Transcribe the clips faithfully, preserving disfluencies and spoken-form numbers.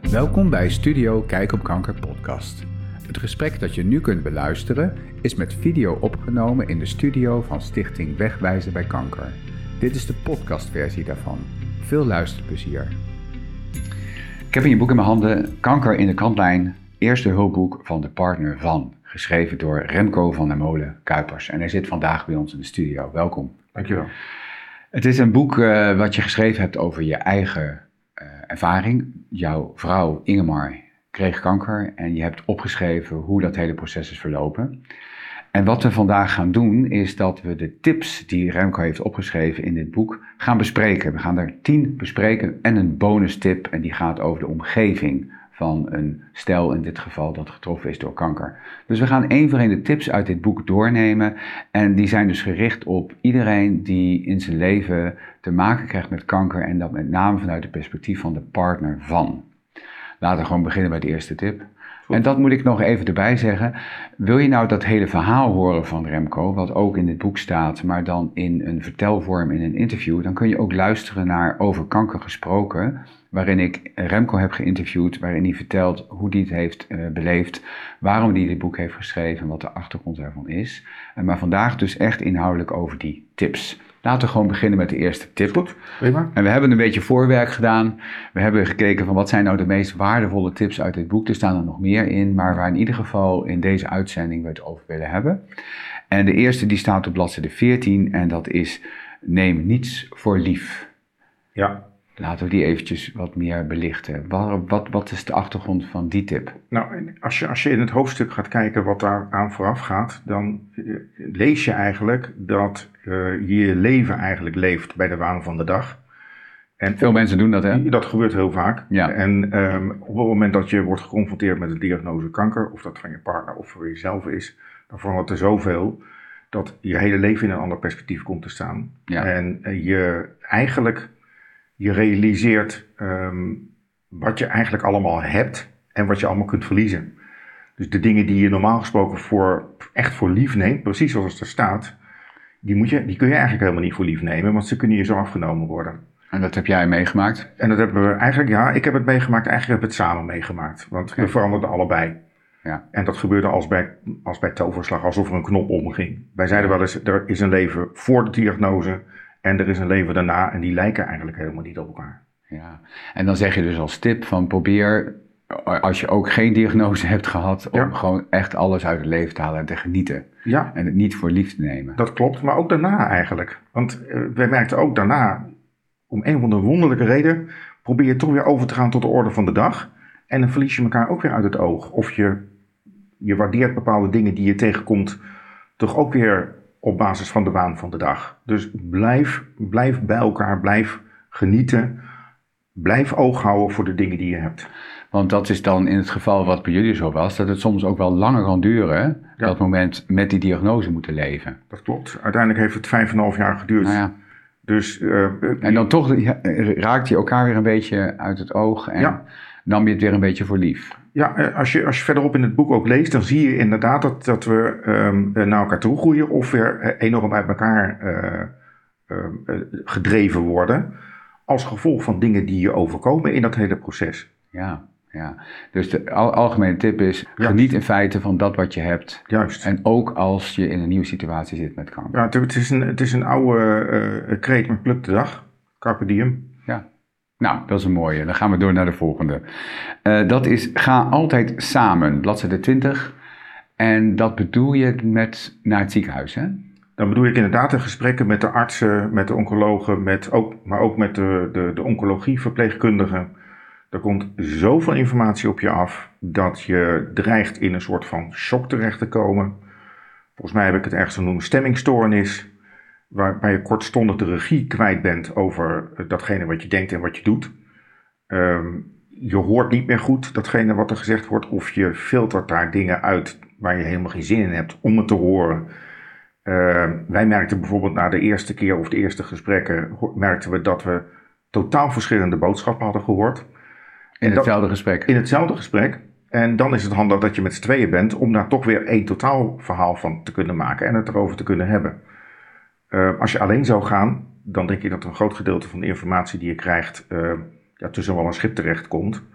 Welkom bij Studio Kijk op Kanker podcast. Het gesprek dat je nu kunt beluisteren is met video opgenomen in de studio van Stichting Wegwijzen bij Kanker. Dit is de podcastversie daarvan. Veel luisterplezier. Ik heb in je boek in mijn handen Kanker in de kantlijn, eerste hulpboek van de partner van, geschreven door Remco van der Molen-Kuipers. En hij zit vandaag bij ons in de studio. Welkom. Dankjewel. Het is een boek uh, wat je geschreven hebt over je eigen uh, ervaring. Jouw vrouw Ingemar kreeg kanker en je hebt opgeschreven hoe dat hele proces is verlopen. En wat we vandaag gaan doen is dat we de tips die Remco heeft opgeschreven in dit boek gaan bespreken. We gaan er tien bespreken en een bonus tip en die gaat over de omgeving van een stel in dit geval dat getroffen is door kanker. Dus we gaan één voor één de tips uit dit boek doornemen en die zijn dus gericht op iedereen die in zijn leven te maken krijgt met kanker en dat met name vanuit het perspectief van de partner van. Laten we gewoon beginnen bij de eerste tip. Goed. En dat moet ik nog even erbij zeggen. Wil je nou dat hele verhaal horen van Remco, wat ook in dit boek staat, maar dan in een vertelvorm in een interview, dan kun je ook luisteren naar Over Kanker Gesproken, waarin ik Remco heb geïnterviewd, waarin hij vertelt hoe hij het heeft uh, beleefd, waarom hij dit boek heeft geschreven en wat de achtergrond daarvan is. En maar vandaag dus echt inhoudelijk over die tips. Laten we gewoon beginnen met de eerste tip. Goed, prima. En we hebben een beetje voorwerk gedaan. We hebben gekeken van wat zijn nou de meest waardevolle tips uit dit boek. Er staan er nog meer in, maar waar in ieder geval in deze uitzending we het over willen hebben. En de eerste die staat op bladzijde veertien en dat is neem niets voor lief. Ja. Laten we die eventjes wat meer belichten. Wat, wat, wat is de achtergrond van die tip? Nou, als je, als je in het hoofdstuk gaat kijken wat daar aan vooraf gaat, dan lees je eigenlijk dat uh, je je leven eigenlijk leeft bij de waan van de dag. En Veel mensen doen dat, hè? Dat gebeurt heel vaak. Ja. En um, op het moment dat je wordt geconfronteerd met de diagnose kanker, of dat van je partner of voor jezelf is, dan verandert er zoveel dat je hele leven in een ander perspectief komt te staan. Ja. En uh, je eigenlijk... Je realiseert um, wat je eigenlijk allemaal hebt en wat je allemaal kunt verliezen. Dus de dingen die je normaal gesproken voor, echt voor lief neemt, precies zoals het er staat, die, moet je, die kun je eigenlijk helemaal niet voor lief nemen, want ze kunnen je zo afgenomen worden. En dat heb jij meegemaakt? En dat hebben we eigenlijk, ja, ik heb het meegemaakt, eigenlijk hebben we het samen meegemaakt, want we veranderden allebei. Ja. En dat gebeurde als bij, als bij toverslag, alsof er een knop omging. Wij zeiden wel eens, er is een leven voor de diagnose. En er is een leven daarna en die lijken eigenlijk helemaal niet op elkaar. Ja, en dan zeg je dus als tip van probeer, als je ook geen diagnose hebt gehad, om ja. gewoon echt alles uit het leven te halen en te genieten. Ja. En het niet voor lief te nemen. Dat klopt, maar ook daarna eigenlijk. Want uh, wij merkten ook daarna, om een of andere wonderlijke reden, probeer je toch weer over te gaan tot de orde van de dag. En dan verlies je elkaar ook weer uit het oog. Of je, je waardeert bepaalde dingen die je tegenkomt, toch ook weer op basis van de waan van de dag. Dus blijf, blijf bij elkaar, blijf genieten, blijf oog houden voor de dingen die je hebt. Want dat is dan in het geval wat bij jullie zo was, dat het soms ook wel langer kan duren, hè? Ja. Dat moment met die diagnose moeten leven. Dat klopt. Uiteindelijk heeft het vijf en een half jaar geduurd. Nou ja. Dus, uh, en dan toch raakt je elkaar weer een beetje uit het oog en ja. nam je het weer een beetje voor lief. Ja, als je, als je verderop in het boek ook leest, dan zie je inderdaad dat, dat we um, naar elkaar toe groeien of weer enorm uit elkaar uh, uh, gedreven worden. Als gevolg van dingen die je overkomen in dat hele proces. Ja, ja. Dus de al, algemene tip is, Juist. geniet in feite van dat wat je hebt. Juist. En ook als je in een nieuwe situatie zit met kanker. Ja, het, het, is, een, het is een oude uh, kreet, maar pluk de dag. Carpe diem. Ja. Nou, dat is een mooie. Dan gaan we door naar de volgende. Uh, dat is, ga altijd samen, bladzijde twintig. En dat bedoel je met naar het ziekenhuis, hè? Dan bedoel ik inderdaad de gesprekken met de artsen, met de oncologen, met ook, maar ook met de, de, de oncologieverpleegkundigen. Er komt zoveel informatie op je af dat je dreigt in een soort van shock terecht te komen. Volgens mij heb ik het ergens genoemd stemmingstoornis. Waarbij je kortstondig de regie kwijt bent over datgene wat je denkt en wat je doet. Um, je hoort niet meer goed datgene wat er gezegd wordt. Of je filtert daar dingen uit waar je helemaal geen zin in hebt om het te horen. Uh, wij merkten bijvoorbeeld na de eerste keer of de eerste gesprekken, merkten we dat we totaal verschillende boodschappen hadden gehoord. In hetzelfde dat, gesprek? In hetzelfde gesprek. En dan is het handig dat je met z'n tweeën bent om daar toch weer één totaal verhaal van te kunnen maken en het erover te kunnen hebben. Uh, als je alleen zou gaan, dan denk ik dat een groot gedeelte van de informatie die je krijgt uh, ja, tussen wel een schip terecht komt.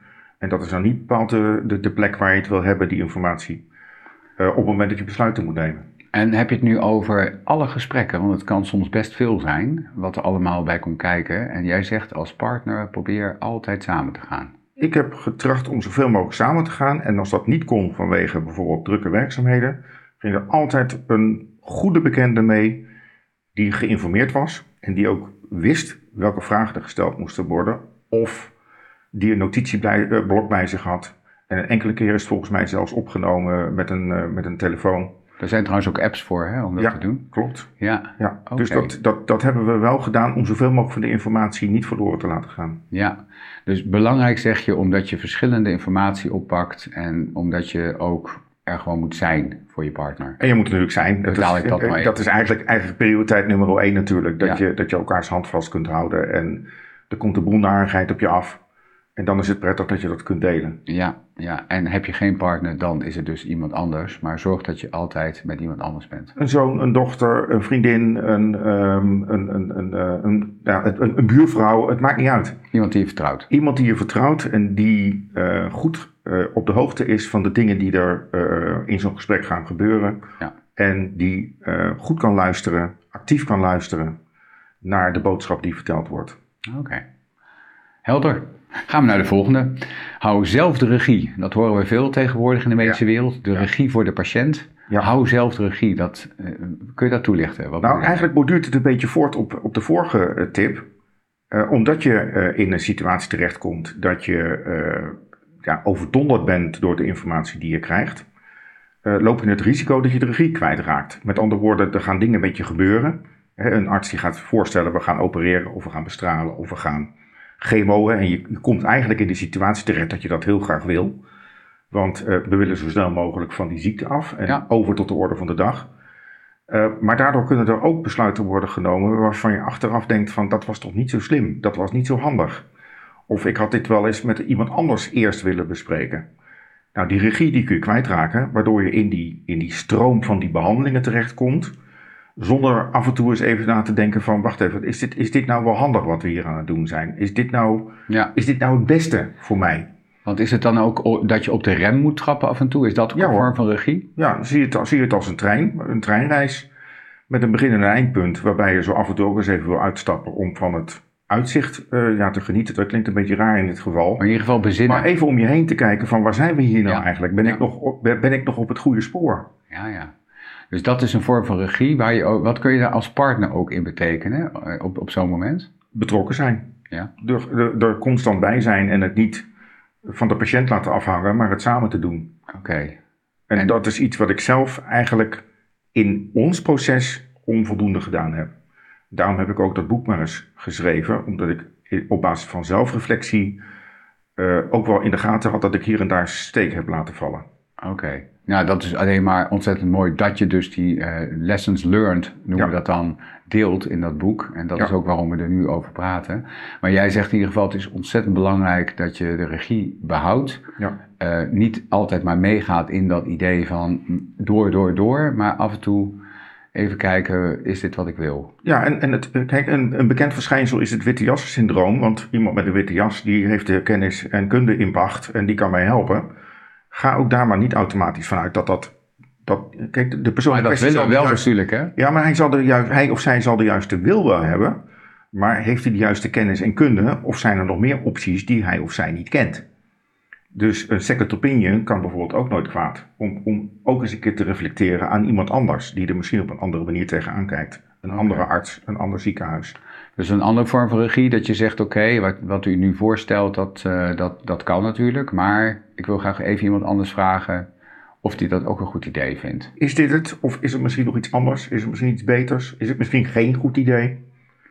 En dat is dan niet bepaald de, de, de plek waar je het wil hebben, die informatie. Uh, op het moment dat je besluiten moet nemen. En heb je het nu over alle gesprekken? Want het kan soms best veel zijn, wat er allemaal bij komt kijken. En jij zegt als partner, probeer altijd samen te gaan. Ik heb getracht om zoveel mogelijk samen te gaan. En als dat niet kon vanwege bijvoorbeeld drukke werkzaamheden, ging er altijd een goede bekende mee die geïnformeerd was. En die ook wist welke vragen er gesteld moesten worden. Of die een notitieblok bij zich had. En een enkele keer is het volgens mij zelfs opgenomen met een, uh, met een telefoon. Er zijn trouwens ook apps voor, hè, om dat ja, te doen. Klopt. Ja, ja. Okay. Dus dat, dat, dat hebben we wel gedaan om zoveel mogelijk van de informatie niet verloren te laten gaan. Ja, dus belangrijk zeg je omdat je verschillende informatie oppakt en omdat je ook er gewoon moet zijn voor je partner. En je moet natuurlijk zijn. Dat, is, ik dat, maar dat is eigenlijk, eigenlijk prioriteit nummer één natuurlijk. Dat, ja. je, dat je elkaars hand vast kunt houden en er komt de boel narigheid op je af. En dan is het prettig dat je dat kunt delen. Ja, ja, en heb je geen partner, dan is het dus iemand anders. Maar zorg dat je altijd met iemand anders bent. Een zoon, een dochter, een vriendin, een, um, een, een, een, een, ja, een, een buurvrouw. Het maakt niet uit. Iemand die je vertrouwt. Iemand die je vertrouwt en die uh, goed uh, op de hoogte is van de dingen die er uh, in zo'n gesprek gaan gebeuren. Ja. En die uh, goed kan luisteren, actief kan luisteren naar de boodschap die verteld wordt. Oké. Okay. Helder. Gaan we naar de volgende. Hou zelf de regie. Dat horen we veel tegenwoordig in de medische ja. wereld. De ja. regie voor de patiënt. Ja. Hou zelf de regie. Dat, uh, kun je dat toelichten? Wat nou, eigenlijk borduurt het een beetje voort op, op de vorige uh, tip. Uh, omdat je uh, in een situatie terechtkomt dat je uh, ja, overdonderd bent door de informatie die je krijgt, uh, loop je het risico dat je de regie kwijtraakt. Met andere woorden, er gaan dingen met je gebeuren. Hè, een arts die gaat voorstellen, we gaan opereren of we gaan bestralen of we gaan chemoën. En je, je komt eigenlijk in de situatie terecht dat je dat heel graag wil. Want uh, we willen zo snel mogelijk van die ziekte af en ja. over tot de orde van de dag. Uh, maar daardoor kunnen er ook besluiten worden genomen waarvan je achteraf denkt van dat was toch niet zo slim, dat was niet zo handig. Of ik had dit wel eens met iemand anders eerst willen bespreken. Nou, die regie die kun je kwijtraken, waardoor je in die, in die stroom van die behandelingen terechtkomt, zonder af en toe eens even na te denken van wacht even, is dit, is dit nou wel handig wat we hier aan het doen zijn? Is dit nou, ja. is dit nou het beste voor mij? Want is het dan ook dat je op de rem moet trappen af en toe? Is dat ook ja, een vorm van regie? Ja, zie je het, zie je het als een trein, een treinreis met een begin en een eindpunt, waarbij je zo af en toe ook eens even wil uitstappen om van het uitzicht uh, ja, te genieten. Dat klinkt een beetje raar in dit geval. Maar in ieder geval bezinnen. Maar even om je heen te kijken van waar zijn we hier nou ja. eigenlijk? Ben, ja. ik nog op, ben ik nog op het goede spoor? Ja, ja. Dus dat is een vorm van regie. Waar je ook, wat kun je daar als partner ook in betekenen op, op zo'n moment? Betrokken zijn. Ja. Er, er, er constant bij zijn en het niet van de patiënt laten afhangen, maar het samen te doen. Oké. Okay. En, en dat is iets wat ik zelf eigenlijk in ons proces onvoldoende gedaan heb. Daarom heb ik ook dat boek maar eens geschreven, omdat ik op basis van zelfreflectie uh, ook wel in de gaten had dat ik hier en daar steek heb laten vallen. Oké. Okay. Nou, dat is alleen maar ontzettend mooi dat je dus die uh, lessons learned, noemen we ja. dat dan, deelt in dat boek. En dat ja. is ook waarom we er nu over praten. Maar jij zegt in ieder geval, het is ontzettend belangrijk dat je de regie behoudt. Ja. Uh, niet altijd maar meegaat in dat idee van door, door, door, maar af en toe even kijken, is dit wat ik wil? Ja, en, en het, kijk, een, een bekend verschijnsel is het witte jas syndroom. Want iemand met een witte jas, die heeft de kennis en kunde in pacht en die kan mij helpen. Ga ook daar maar niet automatisch vanuit dat dat... dat kijk, de persoon... Maar dat willen we wel natuurlijk, hè? Ja, maar hij, zal de juist, hij of zij zal de juiste wil wel hebben. Maar heeft hij de juiste kennis en kunde? Of zijn er nog meer opties die hij of zij niet kent? Dus een second opinion kan bijvoorbeeld ook nooit kwaad. Om, om ook eens een keer te reflecteren aan iemand anders. Die er misschien op een andere manier tegenaan kijkt. Een okay. andere arts, een ander ziekenhuis. Dus een andere vorm van regie, dat je zegt, oké, okay, wat, wat u nu voorstelt, dat, uh, dat, dat kan natuurlijk. Maar ik wil graag even iemand anders vragen of die dat ook een goed idee vindt. Is dit het? Of is het misschien nog iets anders? Is het misschien iets beters? Is het misschien geen goed idee?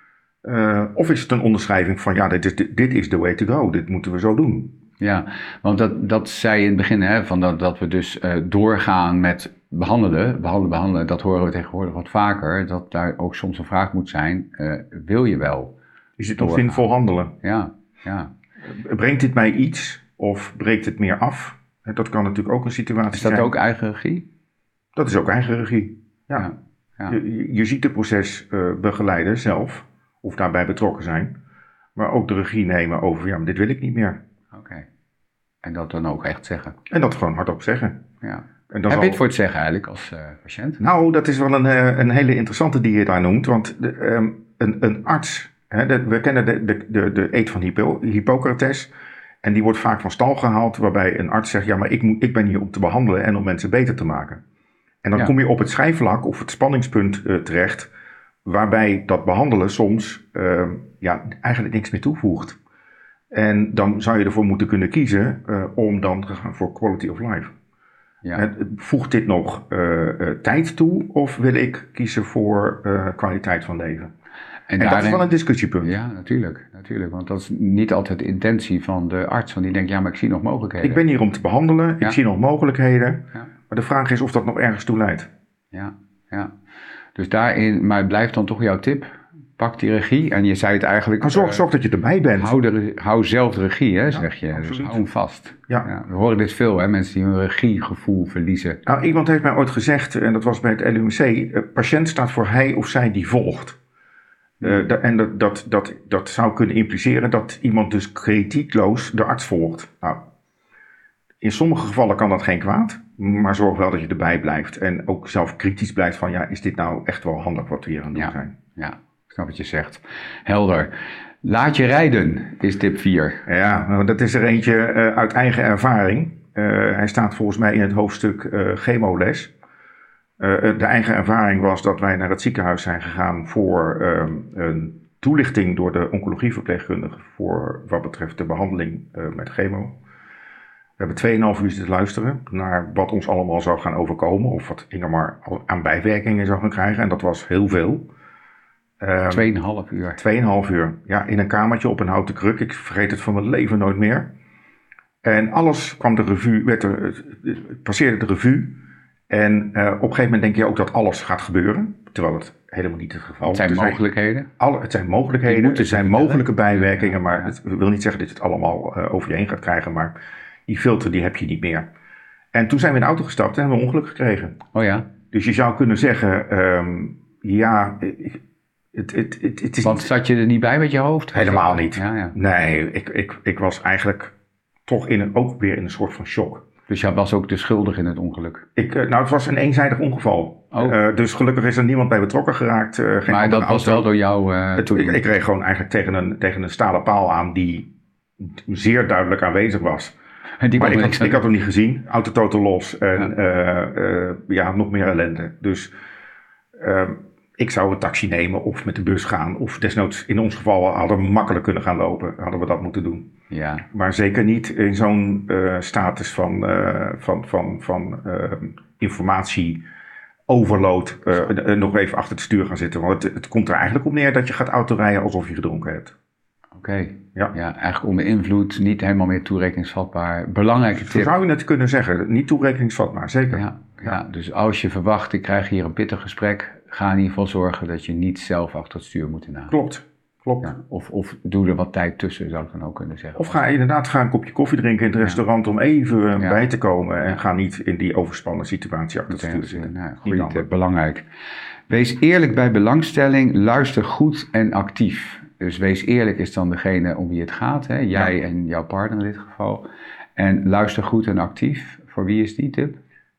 Uh, of is het een onderschrijving van, ja, dit is, dit is the way to go. Dit moeten we zo doen. Ja, want dat, dat zei je in het begin, hè, van dat, dat we dus uh, doorgaan met behandelen, behandelen, behandelen, dat horen we tegenwoordig wat vaker, dat daar ook soms een vraag moet zijn, uh, wil je wel? Is het nog zinvol handelen? Ja, ja. Brengt dit mij iets of breekt het meer af? Dat kan natuurlijk ook een situatie zijn. Is dat zijn. Ook eigen regie? Dat is ook eigen regie, ja. ja, ja. Je, je ziet het proces uh, begeleiden zelf, of daarbij betrokken zijn, maar ook de regie nemen over, ja, maar dit wil ik niet meer. Oké. Okay. En dat dan ook echt zeggen. En dat gewoon hardop zeggen. Ja. En Heb zal... je het voor het zeggen eigenlijk als uh, patiënt? Nou, dat is wel een, uh, een hele interessante die je daar noemt. Want de, um, een, een arts, hè, de, we kennen de, de, de, de eed van Hippo, Hippocrates. En die wordt vaak van stal gehaald, waarbij een arts zegt, ja, maar ik, moet, ik ben hier om te behandelen en om mensen beter te maken. En dan ja. kom je op het schijfvlak of het spanningspunt uh, terecht, waarbij dat behandelen soms uh, ja, eigenlijk niks meer toevoegt. En dan zou je ervoor moeten kunnen kiezen uh, om dan te gaan voor quality of life. Ja. Uh, voegt dit nog uh, uh, tijd toe of wil ik kiezen voor uh, kwaliteit van leven? En, en daarin, dat is wel een discussiepunt. Ja, natuurlijk, natuurlijk. Want dat is niet altijd de intentie van de arts. Want die denkt, ja, maar ik zie nog mogelijkheden. Ik ben hier om te behandelen, ja. ik zie nog mogelijkheden. Ja. Maar de vraag is of dat nog ergens toe leidt. Ja, ja. Dus daarin, maar het blijft dan toch jouw tip. Pak die regie. En je zei het eigenlijk... Maar zorg, uh, zorg dat je erbij bent. Hou, de, hou zelf de regie, hè, ja, zeg je. Absoluut. Dus hou hem vast. Ja. Ja, we horen dit veel, hè, mensen die hun regiegevoel verliezen. Nou, iemand heeft mij ooit gezegd, en dat was bij het L U M C... Uh, patiënt staat voor hij of zij die volgt. Uh, da, en dat, dat, dat, dat zou kunnen impliceren dat iemand dus kritiekloos de arts volgt. Nou, in sommige gevallen kan dat geen kwaad, maar zorg wel dat je erbij blijft. En ook zelf kritisch blijft van, ja, is dit nou echt wel handig wat we hier aan het doen ja, zijn? Ja, ik snap wat je zegt. Helder. Laat je rijden is tip vier. Ja, nou, dat is er eentje uh, uit eigen ervaring. Uh, hij staat volgens mij in het hoofdstuk uh, chemoles. Uh, de eigen ervaring was dat wij naar het ziekenhuis zijn gegaan voor uh, een toelichting door de oncologieverpleegkundige voor wat betreft de behandeling uh, met chemo. We hebben tweeënhalf uur zitten luisteren naar wat ons allemaal zou gaan overkomen of wat Ingemar aan bijwerkingen zou gaan krijgen en dat was heel veel. Uh, tweeënhalf uur? Tweeënhalf uur, ja, in een kamertje op een houten kruk. Ik vergeet het van mijn leven nooit meer. En alles kwam de revue, werd er, passeerde de revue. En uh, op een gegeven moment denk je ook dat alles gaat gebeuren. Terwijl het helemaal niet het geval is. Het zijn mogelijkheden. Alle, het zijn mogelijkheden. Het zijn mogelijke bijwerkingen. Maar ja. Het wil niet zeggen dat je het allemaal uh, over je heen gaat krijgen. Maar die filter die heb je niet meer. En toen zijn we in de auto gestapt en hebben we een ongeluk gekregen. Oh ja. Dus je zou kunnen zeggen. Um, ja. Het, het, het, het is Want zat je er niet bij met je hoofd? Helemaal niet. Ja, ja. Nee. Ik, ik, ik was eigenlijk toch in een, ook weer in een soort van shock. Dus jij was ook de schuldige in het ongeluk? Ik, nou, het was een eenzijdig ongeval. Oh. Uh, dus gelukkig is er niemand bij betrokken geraakt. Uh, geen maar dat auto. Was wel door jou... Uh, het, ik, ik reed gewoon eigenlijk tegen een, tegen een stalen paal aan die zeer duidelijk aanwezig was. En die maar ik had, ik had hem niet gezien. Auto totaal los en ja. Uh, uh, ja, nog meer ellende. Dus uh, ik zou een taxi nemen of met de bus gaan. Of desnoods in ons geval hadden we makkelijk kunnen gaan lopen. Hadden we dat moeten doen. Ja. Maar zeker niet in zo'n uh, status van, uh, van, van, van uh, informatie overload. Uh, uh, nog even achter het stuur gaan zitten. Want het, het komt er eigenlijk op neer dat je gaat autorijden alsof je gedronken hebt. Oké. Okay. Ja. ja, eigenlijk onder invloed, niet helemaal meer toerekeningsvatbaar. Belangrijke tip. Zo zou je het kunnen zeggen. Niet toerekeningsvatbaar, zeker. Ja, ja. ja, dus als je verwacht, ik krijg hier een pittig gesprek, ga in ieder geval zorgen dat je niet zelf achter het stuur moet inhalen. Klopt. Klopt. Ja, of, of doe er wat tijd tussen, zou ik dan ook kunnen zeggen. Of ga inderdaad ga een kopje koffie drinken in het ja. restaurant om even ja. bij te komen. En ga niet in die overspannen situatie achter het stuur zitten. Nou, goeie tip, belangrijk. Wees eerlijk bij belangstelling, luister goed en actief. Dus wees eerlijk is dan degene om wie het gaat. Hè? Jij ja. en jouw partner in dit geval. En luister goed en actief. Voor wie is die tip?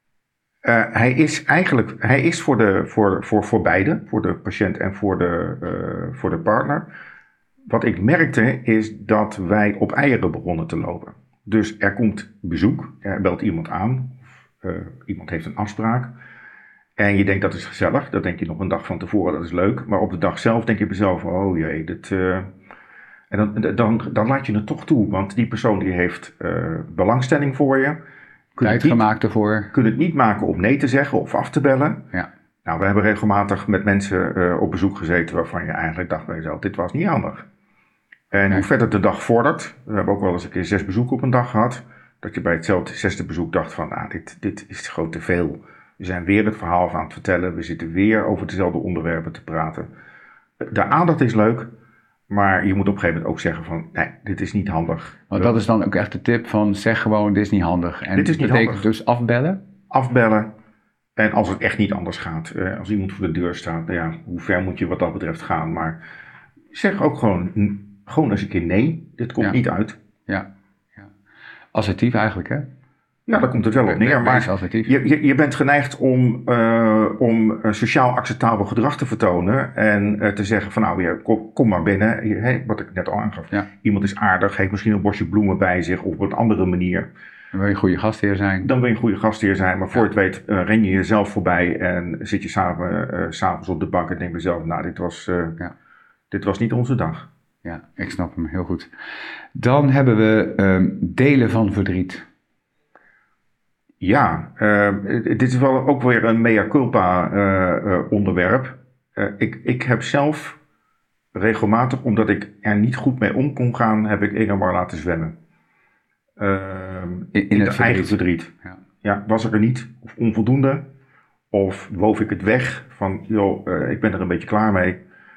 Uh, hij is eigenlijk hij is voor, de, voor, voor, voor beide, voor de patiënt en voor de, uh, voor de partner. Wat ik merkte is dat wij op eieren begonnen te lopen. Dus er komt bezoek, er belt iemand aan, of, uh, iemand heeft een afspraak. En je denkt dat is gezellig, dat denk je nog een dag van tevoren, dat is leuk. Maar op de dag zelf denk je bij jezelf, oh jee, dit... Uh, en dan, dan, dan laat je het toch toe, want die persoon die heeft uh, belangstelling voor je. Tijd gemaakt ervoor. Kun het niet maken om nee te zeggen of af te bellen. Ja. Nou, we hebben regelmatig met mensen uh, op bezoek gezeten waarvan je eigenlijk dacht bij jezelf, dit was niet handig. En ja. hoe verder de dag vordert, we hebben ook wel eens een keer zes bezoeken op een dag gehad, dat je bij hetzelfde zesde bezoek dacht van, ah, dit, dit is gewoon te veel. We zijn weer het verhaal aan het vertellen, we zitten weer over dezelfde onderwerpen te praten. De aandacht is leuk, maar je moet op een gegeven moment ook zeggen van, nee, dit is niet handig. Want dat is dan ook echt de tip van, zeg gewoon, dit is niet handig. En dit is niet betekent handig. Dus afbellen? Afbellen. En als het echt niet anders gaat, eh, als iemand voor de deur staat, nou ja, hoe ver moet je wat dat betreft gaan? Maar zeg ook gewoon, gewoon eens een keer nee, dit komt ja. niet uit. Ja. ja. Assertief eigenlijk, hè? Ja, daar komt het wel op neer. Maar je, je, je bent geneigd om, uh, om sociaal acceptabel gedrag te vertonen en uh, te zeggen van nou, ja, kom, kom maar binnen. Je, hey, wat ik net al aangaf. Ja. Iemand is aardig, heeft misschien een bosje bloemen bij zich of op een andere manier. Dan wil je een goede gastheer zijn. Dan wil je een goede gastheer zijn, maar voor ja. je het weet uh, ren je jezelf voorbij en zit je samen, uh, 's avonds op de bank en denk je zelf, nou, dit was, uh, ja. dit was niet onze dag. Ja, ik snap hem heel goed. Dan hebben we um, delen van verdriet. Ja, uh, dit is wel ook weer een mea culpa uh, uh, onderwerp. Uh, ik, ik heb zelf regelmatig, omdat ik er niet goed mee om kon gaan, heb ik Ingemar laten zwemmen. Uh, in, in het verdriet. eigen verdriet. Ja. ja, was ik er niet, of onvoldoende, of woof ik het weg van, joh, uh, ik ben er een beetje klaar mee.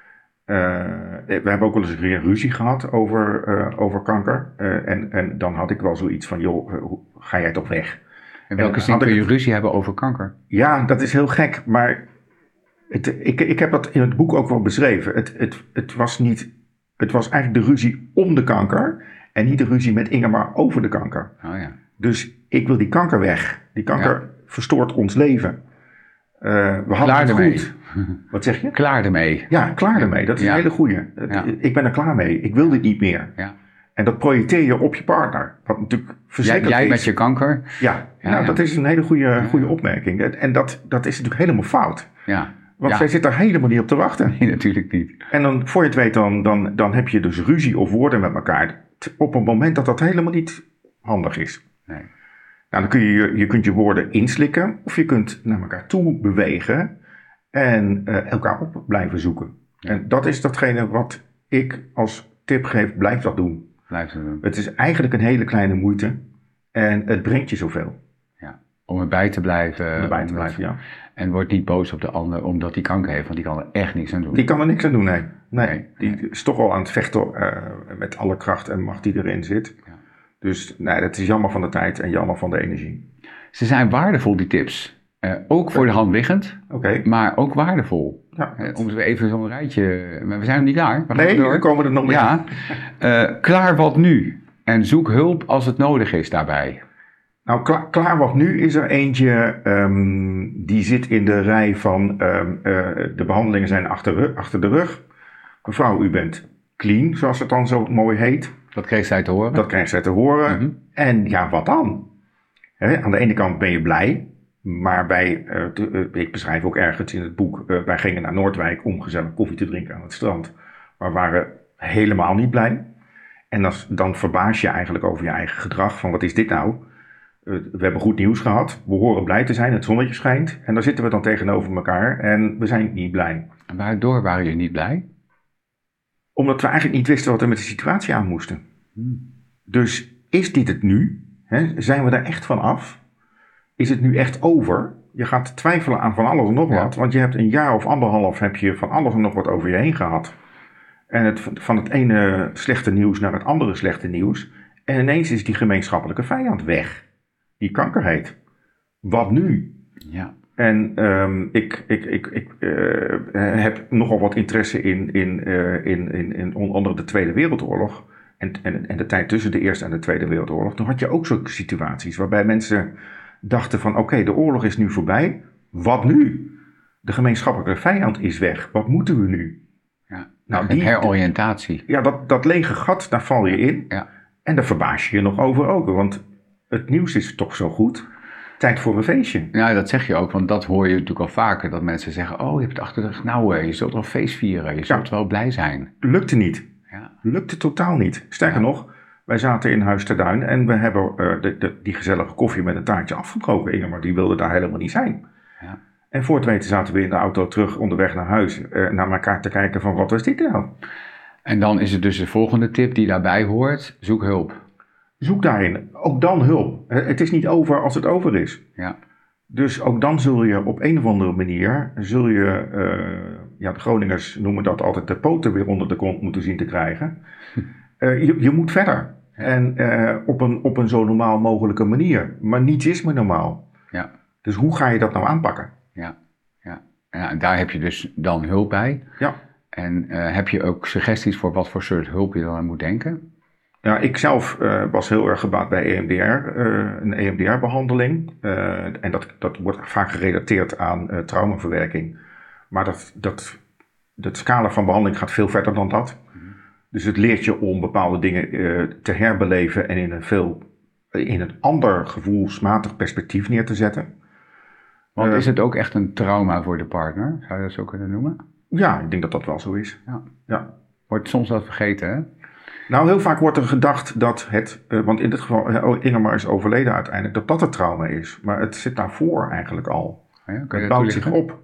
Uh, we hebben ook wel eens een keer ruzie gehad over, uh, over kanker. Uh, en, en dan had ik wel zoiets van, joh, uh, ga jij toch weg? In welke zin kun je het... ruzie hebben over kanker? Ja, dat is heel gek, maar het, ik, ik heb dat in het boek ook wel beschreven. Het, het, het, was niet, het was eigenlijk de ruzie om de kanker en niet de ruzie met Ingemar over de kanker. Oh ja. Dus ik wil die kanker weg. Die kanker ja. verstoort ons leven. Uh, we hadden klaar het ermee. goed. Wat zeg je? Klaar ermee. Ja, klaar ermee. Dat is ja. een hele goeie. Ja. Ik ben er klaar mee. Ik wil dit niet meer. Ja. En dat projecteer je op je partner. Wat natuurlijk verschrikkelijk jij, jij is. met je kanker? Ja, ja, nou, ja. dat is een hele goede, ja. goede opmerking. En dat, dat is natuurlijk helemaal fout. Ja. Want ja. zij zit daar helemaal niet op te wachten. Nee, natuurlijk niet. En dan, voor je het weet, dan, dan, dan heb je dus ruzie of woorden met elkaar. Op een moment dat dat helemaal niet handig is. Nee. Nou, dan kun je, je kunt je woorden inslikken. Of je kunt naar elkaar toe bewegen. En uh, elkaar op blijven zoeken. Ja. En dat is datgene wat ik als tip geef. Blijf dat doen. Blijf dat doen. Het is eigenlijk een hele kleine moeite. En het brengt je zoveel. Ja, om erbij te blijven. Om erbij te blijven, ja. En word niet boos op de ander omdat die kanker heeft. Want die kan er echt niks aan doen. Die kan er niks aan doen, nee. Nee, nee die nee. is toch al aan het vechten uh, met alle kracht en macht die erin zit. Ja. Dus nee, dat is jammer van de tijd en jammer van de energie. Ze zijn waardevol, die tips. Uh, ook voor de hand liggend, okay. maar ook waardevol. Ja, uh, om zo even zo'n rijtje... Maar we zijn nog niet klaar. We nee, we komen er nog mee. Ja. Uh, klaar wat nu. En zoek hulp als het nodig is daarbij. Nou, klaar, klaar wat nu is er eentje... Um, die zit in de rij van... Um, uh, de behandelingen zijn achter, achter de rug. Mevrouw, u bent clean, zoals het dan zo mooi heet. Dat kreeg zij te horen. Dat kreeg zij te horen. Mm-hmm. En ja, wat dan? He, aan de ene kant ben je blij... Maar wij, uh, de, uh, ik beschrijf ook ergens in het boek, uh, wij gingen naar Noordwijk om gezellig koffie te drinken aan het strand. Maar waren helemaal niet blij. En als, dan verbaas je eigenlijk over je eigen gedrag van wat is dit nou? Uh, we hebben goed nieuws gehad, we horen blij te zijn, het zonnetje schijnt. En daar zitten we dan tegenover elkaar en we zijn niet blij. En waardoor waren jullie niet blij? Omdat we eigenlijk niet wisten wat we met de situatie aan moesten. Hmm. Dus is dit het nu? Hè? Zijn we daar echt van af? Is het nu echt over? Je gaat twijfelen aan van alles en nog ja. wat. Want je hebt een jaar of anderhalf heb je van alles en nog wat over je heen gehad. En het, van het ene slechte nieuws naar het andere slechte nieuws. En ineens is die gemeenschappelijke vijand weg. Die kanker heet. Wat nu? Ja. En um, ik, ik, ik, ik uh, heb nogal wat interesse in, in, uh, in, in, in onder andere de Tweede Wereldoorlog. En, en, en de tijd tussen de Eerste en de Tweede Wereldoorlog. Toen had je ook zulke situaties waarbij mensen... dachten van oké, okay, de oorlog is nu voorbij. Wat nu? De gemeenschappelijke vijand is weg. Wat moeten we nu? Ja, nou, die heroriëntatie. Ja, dat, dat lege gat, daar val je in. Ja. En daar verbaas je je nog over ook. Want het nieuws is toch zo goed. Tijd voor een feestje. Ja, dat zeg je ook. Want dat hoor je natuurlijk al vaker. Dat mensen zeggen, oh, je hebt het achter de rug. Nou, je zult wel feest vieren. Je zult ja. wel blij zijn. Lukte niet. Ja. Lukte totaal niet. Sterker ja. nog... Wij zaten in Huis ter Duin en we hebben uh, de, de, die gezellige koffie met een taartje afgebroken. Ingemar, die wilde daar helemaal niet zijn. Ja. En voor het weten zaten we in de auto terug onderweg naar huis. Uh, naar elkaar te kijken van wat was dit nou? En dan is het dus de volgende tip die daarbij hoort. Zoek hulp. Zoek daarin. Ook dan hulp. Het is niet over als het over is. Ja. Dus ook dan zul je op een of andere manier... Zul je, uh, ja, de Groningers noemen dat altijd de poten weer onder de kont moeten zien te krijgen. Uh, je, je moet verder. En uh, op, een, op een zo normaal mogelijke manier. Maar niets is meer normaal. Ja. Dus hoe ga je dat nou aanpakken? Ja, ja. ja en daar heb je dus dan hulp bij. Ja. En uh, heb je ook suggesties voor wat voor soort hulp je dan aan moet denken? Ja, ik zelf uh, was heel erg gebaat bij E M D R, uh, een E M D R-behandeling. Uh, en dat, dat wordt vaak gerelateerd aan uh, traumaverwerking. Maar dat, dat, dat scala van behandeling gaat veel verder dan dat. Mm-hmm. Dus het leert je om bepaalde dingen uh, te herbeleven en in een, veel, in een ander gevoelsmatig perspectief neer te zetten. Want uh, is het ook echt een trauma voor de partner? Zou je dat zo kunnen noemen? Ja, ik denk dat dat wel zo is. Ja. Ja. Wordt soms wat vergeten, hè? Nou, heel vaak wordt er gedacht dat het, uh, want in dit geval, uh, Ingemar is overleden uiteindelijk, dat dat het trauma is. Maar het zit daarvoor eigenlijk al. Ja, het bouwt zich op.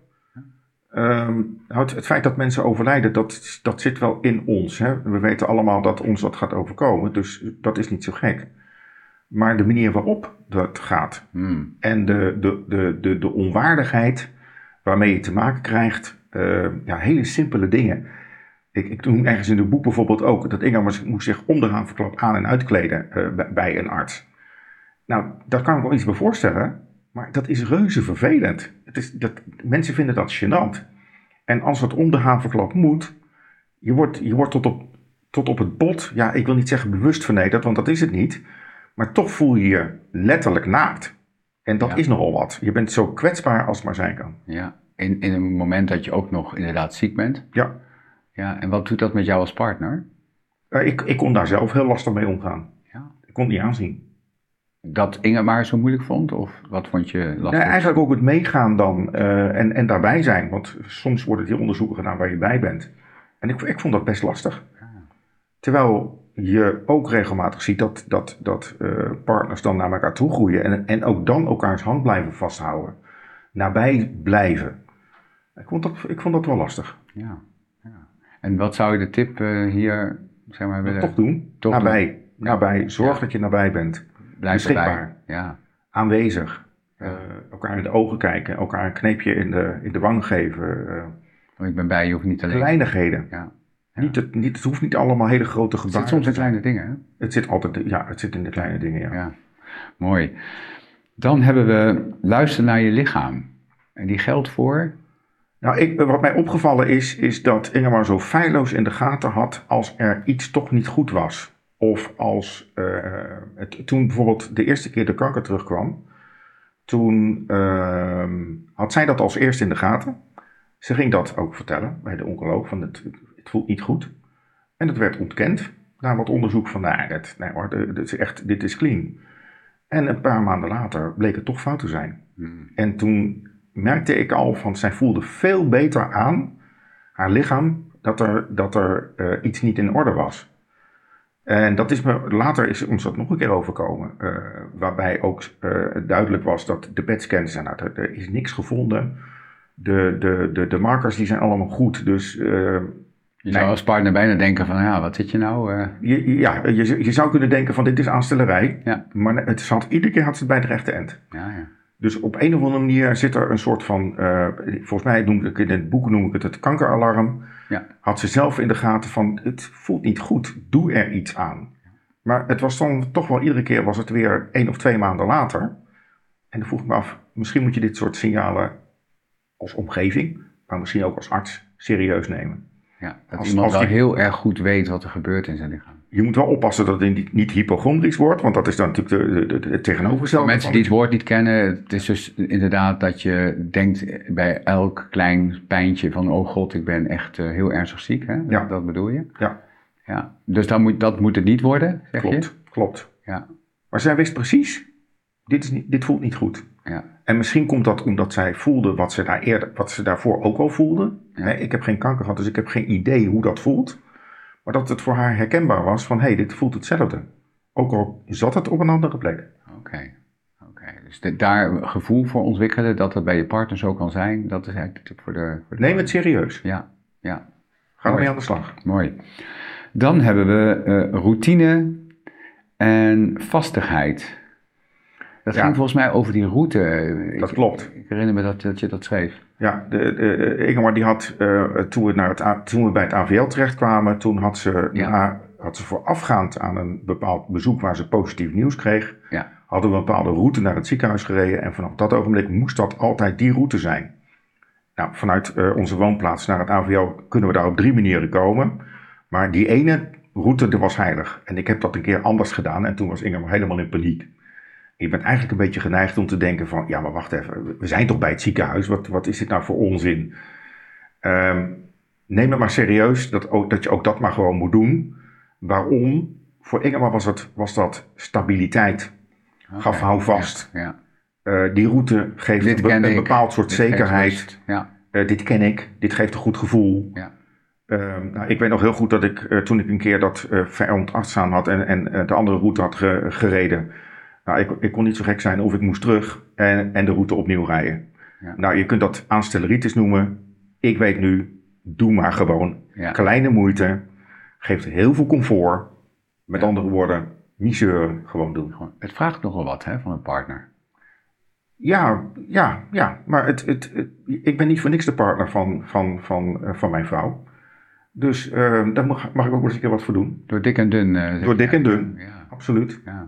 Um, het, het feit dat mensen overlijden, dat, dat zit wel in ons. Hè? We weten allemaal dat ons dat gaat overkomen, dus dat is niet zo gek. Maar de manier waarop dat gaat hmm. en de, de, de, de, de onwaardigheid waarmee je te maken krijgt, uh, ja, hele simpele dingen. Ik, ik doe ergens in het boek bijvoorbeeld ook dat Ingemar moest zich om de havenklap aan- en uitkleden uh, bij, bij een arts. Nou, daar kan ik wel iets bij voorstellen, maar dat is reuze vervelend. Het is, dat, mensen vinden dat gênant. En als het om de havenklap moet, je wordt, je wordt tot, op, tot op het bot, ja, ik wil niet zeggen bewust vernederd, want dat is het niet. Maar toch voel je je letterlijk naakt. En dat ja. is nogal wat. Je bent zo kwetsbaar als het maar zijn kan. Ja, in, in een moment dat je ook nog inderdaad ziek bent. Ja. Ja, en wat doet dat met jou als partner? Uh, ik, ik kon daar zelf heel lastig mee omgaan. Ja. Ik kon het niet aanzien. Dat Ingemar zo moeilijk vond? Of wat vond je lastig? Nee, eigenlijk ook het meegaan dan uh, en, en daarbij zijn. Want soms worden die onderzoeken gedaan waar je bij bent. En ik, ik vond dat best lastig. Ja. Terwijl je ook regelmatig ziet dat, dat, dat uh, partners dan naar elkaar toe groeien. En, en ook dan elkaars hand blijven vasthouden. Nabij blijven. Ik vond dat, ik vond dat wel lastig. Ja. Ja. En wat zou je de tip uh, hier, zeg maar, willen... Toch doen. Toch nabij. doen. Nabij. Zorg ja. dat je nabij bent. Blijf beschikbaar. Ja. Aanwezig. Ja. Uh, elkaar in de ogen kijken. Elkaar een kneepje in de, in de wang geven. Uh, ik ben bij je, hoeft niet alleen. Kleinigheden. Ja. Ja. Niet het, niet, het hoeft niet allemaal hele grote gebaren. Het zit soms in kleine dingen, hè? Het zit altijd, ja, het zit in de kleine dingen, ja. ja. Mooi. Dan hebben we luister naar je lichaam. En die geldt voor... Nou, ik, wat mij opgevallen is, is dat Ingemar zo feilloos in de gaten had als er iets toch niet goed was. Of als, uh, het, toen bijvoorbeeld de eerste keer de kanker terugkwam, toen uh, had zij dat als eerste in de gaten. Ze ging dat ook vertellen bij de oncoloog, van het, het voelt niet goed. En het werd ontkend na wat onderzoek van, nou, dat, nee hoor, dit is echt, dit is clean. En een paar maanden later bleek het toch fout te zijn. Hmm. En toen merkte ik al van, zij voelde veel beter aan, haar lichaam, dat er, dat er uh, iets niet in orde was. En dat is me, later is ons dat nog een keer overkomen, uh, waarbij ook uh, duidelijk was dat de P E T-scans zijn, nou, er, er is niks gevonden. De, de, de, de markers die zijn allemaal goed, dus... Uh, je zou nee. als partner bijna denken van, ja, wat zit je nou? Uh... Je, ja, je, je zou kunnen denken van, dit is aanstellerij, ja. maar het zat, iedere keer had ze het bij de rechte end. Ja, ja. Dus op een of andere manier zit er een soort van, uh, volgens mij noem ik in het boek noem ik het het kankeralarm. Ja. Had ze zelf in de gaten van, het voelt niet goed, doe er iets aan. Maar het was dan toch wel, iedere keer was het weer één of twee maanden later. En dan vroeg ik me af, misschien moet je dit soort signalen als omgeving, maar misschien ook als arts, serieus nemen. Ja, dat als, iemand als wel die, heel erg goed weet wat er gebeurt in zijn lichaam. Je moet wel oppassen dat het niet, niet hypochondrisch wordt, want dat is dan natuurlijk de, de, de, de tegenovergestelde. Voor mensen die het woord niet kennen, het is dus inderdaad dat je denkt bij elk klein pijntje van, oh god, ik ben echt uh, heel ernstig ziek. Hè? Ja. Dat, dat bedoel je? Ja. Ja. Dus dan moet, dat moet het niet worden, zeg klopt, je? Klopt, klopt. Ja. Maar zij wist precies, dit, is niet, dit voelt niet goed. Ja. En misschien komt dat omdat zij voelde wat ze, daar eerder, wat ze daarvoor ook al voelde. Ja. Nee, ik heb geen kanker gehad, dus ik heb geen idee hoe dat voelt. Maar dat het voor haar herkenbaar was van, hé, hey, dit voelt hetzelfde. Ook al zat het op een andere plek. Oké, okay. okay. Dus de, daar gevoel voor ontwikkelen, dat het bij je partner zo kan zijn, dat is eigenlijk de tip voor de... Voor de Neem het serieus. Ja, ja. Ga ermee aan de slag. Mooi. Dan hebben we uh, routine en vastigheid. Dat ja. ging volgens mij over die route. Dat ik, klopt. Ik herinner me dat, dat je dat schreef. Ja, de, de, Ingemar die had, uh, toen, we naar het, toen we bij het A V L terechtkwamen, toen had ze, ja. na, had ze voorafgaand aan een bepaald bezoek waar ze positief nieuws kreeg, ja. hadden we een bepaalde route naar het ziekenhuis gereden en vanaf dat ogenblik moest dat altijd die route zijn. Nou, vanuit uh, onze woonplaats naar het A V L kunnen we daar op drie manieren komen, maar die ene route, dat was heilig. En ik heb dat een keer anders gedaan en toen was Ingemar helemaal in paniek. Ik ben eigenlijk een beetje geneigd om te denken van, ja, maar wacht even, we zijn toch bij het ziekenhuis, wat, wat is dit nou voor onzin? Um, neem het maar serieus, dat, ook, dat je ook dat maar gewoon moet doen. Waarom? Voor Ingemar was, het, was dat stabiliteit. Okay, gaf hou vast. Ja, ja. Uh, die route geeft dit een, een bepaald soort dit zekerheid. Ja. Uh, dit ken ik, dit geeft een goed gevoel. Ja. Uh, nou, ik weet nog heel goed dat ik, uh, toen ik een keer dat uh, Vermont afstaan had en, en uh, de andere route had ge, gereden. Nou, ik, ik kon niet zo gek zijn of ik moest terug en, en de route opnieuw rijden. Ja. Nou, je kunt dat aanstelleritis noemen. Ik weet nu, doe maar gewoon. Ja. Kleine moeite, geeft heel veel comfort. Met ja. andere woorden, niet zeuren, gewoon doen. Het vraagt nogal wat, hè, van een partner. Ja, ja, ja. Maar het, het, het, ik ben niet voor niks de partner van, van, van, uh, van mijn vrouw. Dus uh, daar mag, mag ik ook wel eens een keer wat voor doen. Door dik en dun. Uh, Door dik en dun, ja. Absoluut. Ja.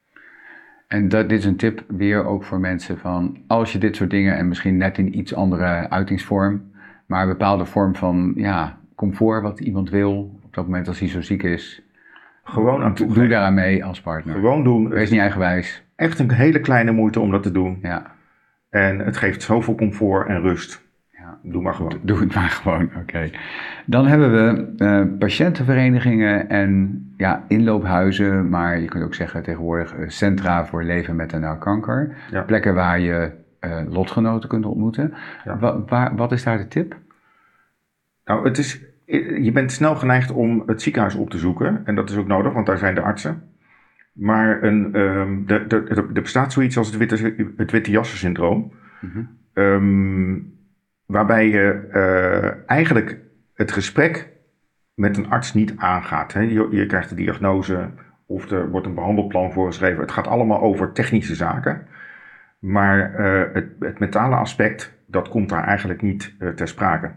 En dat, dit is een tip weer ook voor mensen van, als je dit soort dingen, en misschien net in iets andere uitingsvorm, maar een bepaalde vorm van ja, comfort wat iemand wil, op dat moment als hij zo ziek is, gewoon aan doe daaraan mee als partner. Gewoon doen. Wees niet eigenwijs. Echt een hele kleine moeite om dat te doen. Ja. En het geeft zoveel comfort en rust. Ja. Doe maar gewoon. Doe het maar gewoon, oké. Okay. Dan hebben we uh, patiëntenverenigingen en ja, inloophuizen, maar je kunt ook zeggen tegenwoordig uh, centra voor leven met en na kanker. Ja. Plekken waar je uh, lotgenoten kunt ontmoeten. Ja. Wa- waar, wat is daar de tip? Nou, het is, je bent snel geneigd om het ziekenhuis op te zoeken. En dat is ook nodig, want daar zijn de artsen. Maar een, um, de, de, de, er bestaat zoiets als het witte, het witte jassen-syndroom. Mm-hmm. Um, waarbij je uh, eigenlijk het gesprek met een arts niet aangaat. Hè. Je, je krijgt de diagnose of er wordt een behandelplan voorgeschreven. Het gaat allemaal over technische zaken. Maar uh, het, het mentale aspect, dat komt daar eigenlijk niet uh, ter sprake.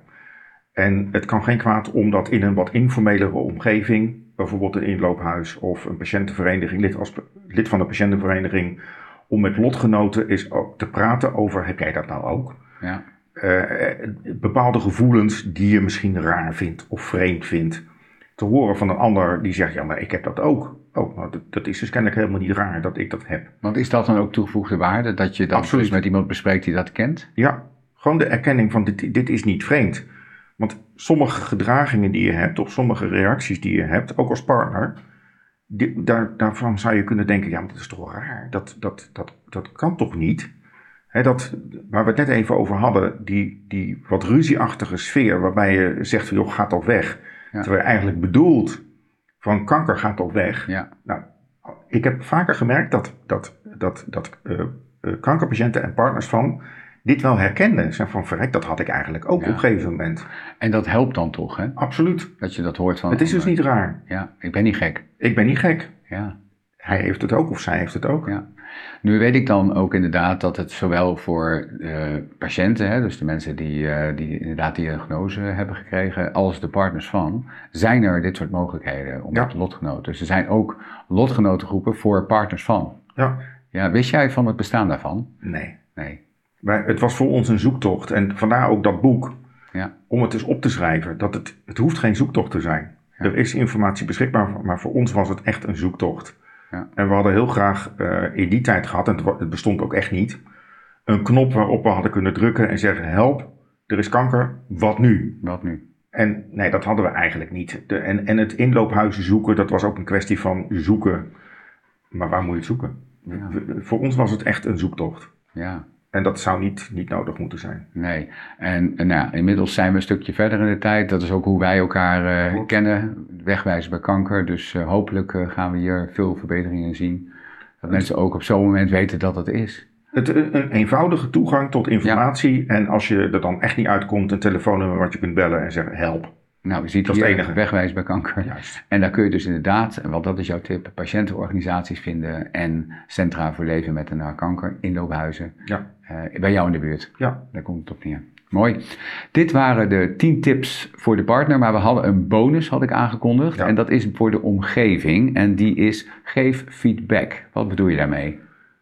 En het kan geen kwaad om dat in een wat informelere omgeving, bijvoorbeeld een inloophuis of een patiëntenvereniging, lid, als lid van de patiëntenvereniging, om met lotgenoten is ook te praten over, heb jij dat nou ook? Ja. Uh, bepaalde gevoelens die je misschien raar vindt of vreemd vindt. Te horen van een ander die zegt, ja, maar ik heb dat ook. Oh, nou, dat, dat is dus kennelijk helemaal niet raar dat ik dat heb. Want is dat dan ook toegevoegde waarde, dat je dat dus met iemand bespreekt die dat kent? Ja, gewoon de erkenning van dit, dit is niet vreemd. Want sommige gedragingen die je hebt, of sommige reacties die je hebt, ook als partner, die, daar, daarvan zou je kunnen denken, ja, maar dat is toch wel raar. Dat, dat, dat, dat kan toch niet? He, dat, waar we het net even over hadden, die, die wat ruzieachtige sfeer, waarbij je zegt, joh, ga toch weg. Ja. Terwijl je eigenlijk bedoelt, van kanker gaat toch weg. Ja. Nou, ik heb vaker gemerkt dat, dat, dat, dat uh, uh, kankerpatiënten en partners van dit wel herkenden. Zijn van, verrek, dat had ik eigenlijk ook ja. op een gegeven moment. En dat helpt dan toch, hè? Absoluut. Dat je dat hoort van... Het is dus niet raar. Ja, ik ben niet gek. Ik ben niet gek. Ja. Hij heeft het ook of zij heeft het ook. Ja. Nu weet ik dan ook inderdaad dat het zowel voor uh, patiënten, hè, dus de mensen die, uh, die inderdaad die diagnose hebben gekregen, als de partners van, zijn er dit soort mogelijkheden om ja. met lotgenoten. Dus er zijn ook lotgenotengroepen voor partners van. Ja. Ja, wist jij van het bestaan daarvan? Nee. Nee. Maar het was voor ons een zoektocht en vandaar ook dat boek, ja. om het eens op te schrijven. Dat het, het hoeft geen zoektocht te zijn. Ja. Er is informatie beschikbaar, maar voor ons was het echt een zoektocht. Ja. En we hadden heel graag uh, in die tijd gehad, en het bestond ook echt niet, een knop waarop we hadden kunnen drukken en zeggen, help, er is kanker, wat nu? Wat nu? En nee, dat hadden we eigenlijk niet. De, en, en het inloophuizen zoeken, dat was ook een kwestie van zoeken. Maar waar moet je het zoeken? Ja. We, voor ons was het echt een zoektocht. Ja. En dat zou niet, niet nodig moeten zijn. Nee. En, en nou, inmiddels zijn we een stukje verder in de tijd. Dat is ook hoe wij elkaar uh, kennen. Wegwijzen bij kanker. Dus uh, hopelijk uh, gaan we hier veel verbeteringen zien. Dat mensen ook op zo'n moment weten dat het is. Het, een eenvoudige toegang tot informatie. Ja. En als je er dan echt niet uitkomt, een telefoonnummer wat je kunt bellen en zeggen help. Nou, je ziet dat hier Wegwijzen bij kanker. Juist. En daar kun je dus inderdaad, want dat is jouw tip, patiëntenorganisaties vinden en centra voor leven met en na kanker, inloophuizen. Ja. Uh, bij jou in de buurt. Ja. Daar komt het op neer. Mooi. Dit waren de tien tips voor de partner, maar we hadden een bonus, had ik aangekondigd. Ja. En dat is voor de omgeving en die is geef feedback. Wat bedoel je daarmee?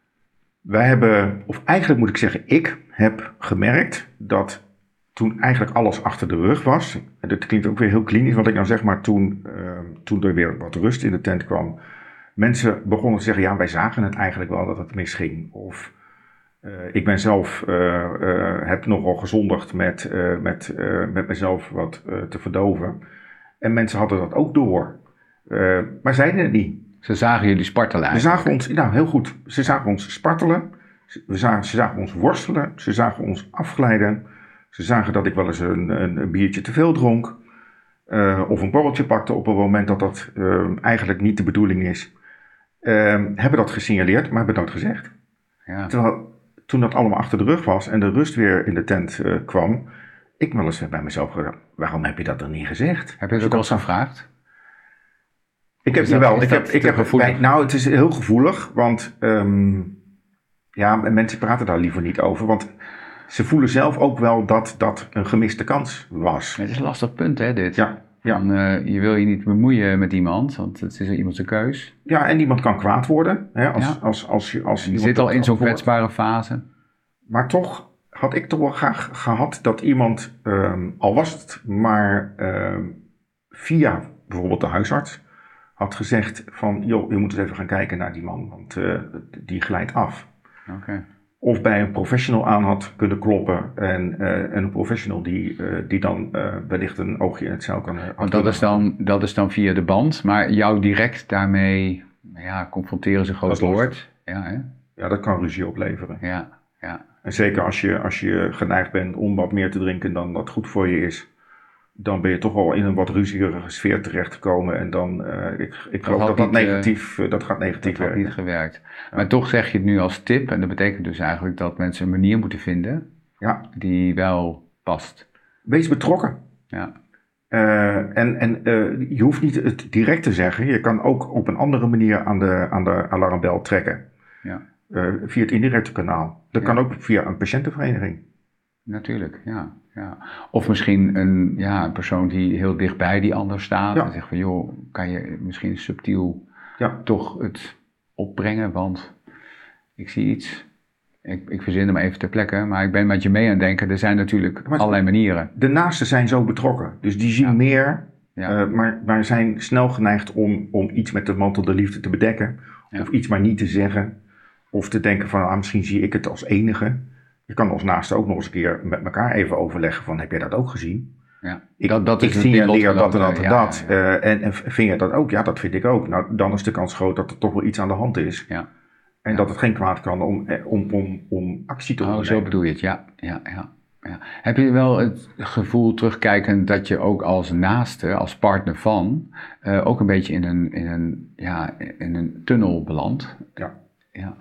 Wij hebben, of eigenlijk moet ik zeggen, ik heb gemerkt dat toen eigenlijk alles achter de rug was, en dat klinkt ook weer heel klinisch wat ik nou zeg, maar toen uh, toen er weer wat rust in de tent kwam, mensen begonnen te zeggen, ja, wij zagen het eigenlijk wel dat het misging. Of uh, ik ben zelf, uh, uh, heb nogal gezondigd met, uh, met, uh, met mezelf wat uh, te verdoven. En mensen hadden dat ook door. Uh, maar zeiden het niet. Ze zagen jullie spartelen eigenlijk. Ze zagen ons, nou heel goed, ze zagen ons spartelen. We zagen, ze zagen ons worstelen. Ze zagen ons afglijden. Ze zagen dat ik wel eens een, een, een biertje te veel dronk. Uh, of een borreltje pakte op een moment dat dat uh, eigenlijk niet de bedoeling is. Uh, hebben dat gesignaleerd, maar hebben dat gezegd. Ja. Terwijl toen dat allemaal achter de rug was en de rust weer in de tent uh, kwam, ik wel eens bij mezelf gedacht, waarom heb je dat dan niet gezegd? Heb je dat ook al eens gevraagd? Ik heb jawel, ik heb, ik heb bij, nou het is heel gevoelig, want um, ja, mensen praten daar liever niet over, want ze voelen zelf ook wel dat dat een gemiste kans was. Het is een lastig punt, hè, dit. Ja. Ja. Van, uh, je wil je niet bemoeien met iemand, want het is iemand zijn keus. Ja, en iemand kan kwaad worden. Hè, als, ja. als, als, als, je, als je zit al in zo'n kwetsbare fase. Maar toch had ik toch wel graag gehad dat iemand, um, al was het maar um, via bijvoorbeeld de huisarts, had gezegd van, joh, je moet eens even gaan kijken naar die man, want uh, die glijdt af. Okay. Of bij een professional aan had kunnen kloppen en, uh, en een professional die, uh, die dan uh, wellicht een oogje in het zeil kan... Uh, Want dat is, dan, dat is dan via de band, maar jou direct daarmee ja, confronteren is een groot woord. Ja, hè? Ja, dat kan ruzie opleveren. Ja, ja. En zeker als je, als je geneigd bent om wat meer te drinken dan dat goed voor je is, dan ben je toch wel in een wat ruzierige sfeer terechtgekomen. En dan, uh, ik, ik geloof dat dat, niet, negatief, uh, dat gaat negatief dat werken. Dat had niet gewerkt. Ja. Maar toch zeg je het nu als tip, en dat betekent dus eigenlijk dat mensen een manier moeten vinden ja. die wel past. Wees betrokken. Ja. Uh, en en uh, je hoeft niet het direct te zeggen. Je kan ook op een andere manier aan de, aan de alarmbel trekken. Ja. Uh, via het indirecte kanaal. Dat ja. kan ook via een patiëntenvereniging. Natuurlijk, ja. ja. Of misschien een, ja, een persoon die heel dichtbij die ander staat. Ja. En zegt van, joh, kan je misschien subtiel ja. toch het opbrengen? Want ik zie iets. Ik, ik verzin hem even ter plekke, maar ik ben met je mee aan het denken. Er zijn natuurlijk maar allerlei manieren. De naasten zijn zo betrokken. Dus die zien ja. meer, ja. Uh, maar, maar zijn snel geneigd om, om iets met de mantel der liefde te bedekken. Ja. Of iets maar niet te zeggen. Of te denken van, ah, misschien zie ik het als enige. Je kan als naaste ook nog eens een keer met elkaar even overleggen van, heb jij dat ook gezien? Ja, ik dat, dat ik signaleer dat en dat en ja, dat. Ja, ja. Uh, en, en vind je dat ook? Ja, dat vind ik ook. Nou, dan is de kans groot dat er toch wel iets aan de hand is. Ja. En ja. dat het geen kwaad kan om, om, om, om actie te ondernemen. Oh, zo bedoel je het, ja. ja, ja, ja. Heb je wel het gevoel terugkijkend dat je ook als naaste, als partner van, uh, ook een beetje in een, in een, ja, in een tunnel belandt? Ja. Ja.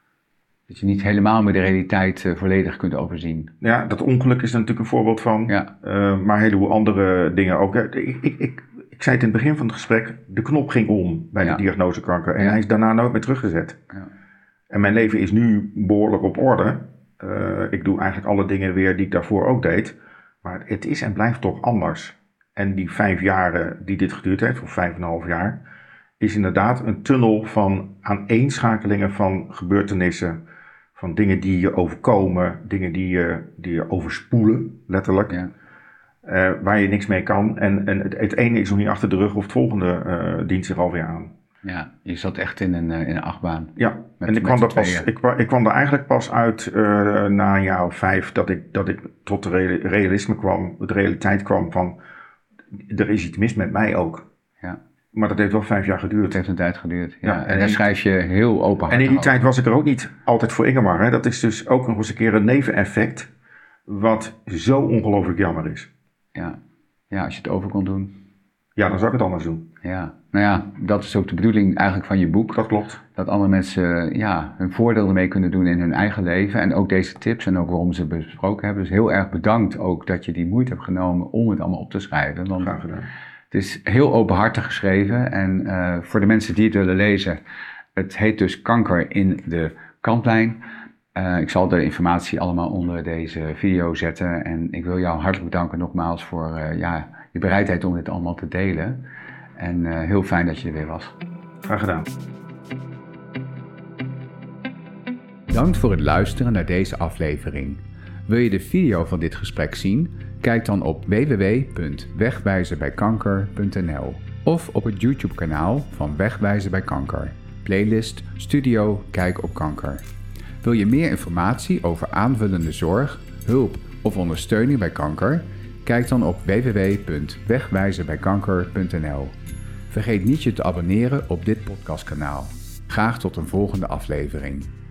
Dat je niet helemaal met de realiteit uh, volledig kunt overzien. Ja, dat ongeluk is er natuurlijk een voorbeeld van. Ja. Uh, maar een heleboel andere dingen ook. Ik, ik, ik, ik zei het in het begin van het gesprek, de knop ging om bij ja. de diagnose kanker. En ja. hij is daarna nooit meer teruggezet. Ja. En mijn leven is nu behoorlijk op orde. Uh, ik doe eigenlijk alle dingen weer die ik daarvoor ook deed. Maar het is en blijft toch anders. En die vijf jaren die dit geduurd heeft, of vijf en een half jaar, is inderdaad een tunnel van aaneenschakelingen van gebeurtenissen, van dingen die je overkomen, dingen die je, die je overspoelen, letterlijk, ja. uh, waar je niks mee kan. En, en het, het ene is nog niet achter de rug of het volgende uh, dient zich alweer aan. Ja, je zat echt in een, in een achtbaan. Ja, met, en ik kwam, er pas, ik, ik kwam er eigenlijk pas uit uh, na een jaar of vijf dat ik, dat ik tot de realisme kwam, de realiteit kwam van, er is iets mis met mij ook. Ja. Maar dat heeft wel vijf jaar geduurd. Het heeft een tijd geduurd, ja. ja en en daar schrijf je heel openhartig. En in die tijd was ik er ook niet altijd voor Ingemar. Hè. Dat is dus ook nog eens een keer een neveneffect, wat zo ongelooflijk jammer is. Ja. ja, als je het over kon doen. Ja, dan zou ik het anders doen. Ja, nou ja, dat is ook de bedoeling eigenlijk van je boek. Dat klopt. Dat andere mensen ja, hun voordeel ermee kunnen doen in hun eigen leven. En ook deze tips en ook waarom ze besproken hebben. Dus heel erg bedankt ook dat je die moeite hebt genomen om het allemaal op te schrijven. Want graag gedaan. Het is heel openhartig geschreven. En uh, voor de mensen die het willen lezen, het heet dus Kanker in de Kantlijn. Uh, ik zal de informatie allemaal onder deze video zetten. En ik wil jou hartelijk bedanken nogmaals voor uh, ja, je bereidheid om dit allemaal te delen. En uh, heel fijn dat je er weer was. Graag gedaan. Bedankt voor het luisteren naar deze aflevering. Wil je de video van dit gesprek zien? Kijk dan op w w w punt wegwijzerbijkanker punt n l. of op het YouTube-kanaal van Wegwijzen bij Kanker. Playlist Studio Kijk op Kanker. Wil je meer informatie over aanvullende zorg, hulp of ondersteuning bij kanker? Kijk dan op w w w punt wegwijzen bij kanker punt n l. Vergeet niet je te abonneren op dit podcastkanaal. Graag tot een volgende aflevering.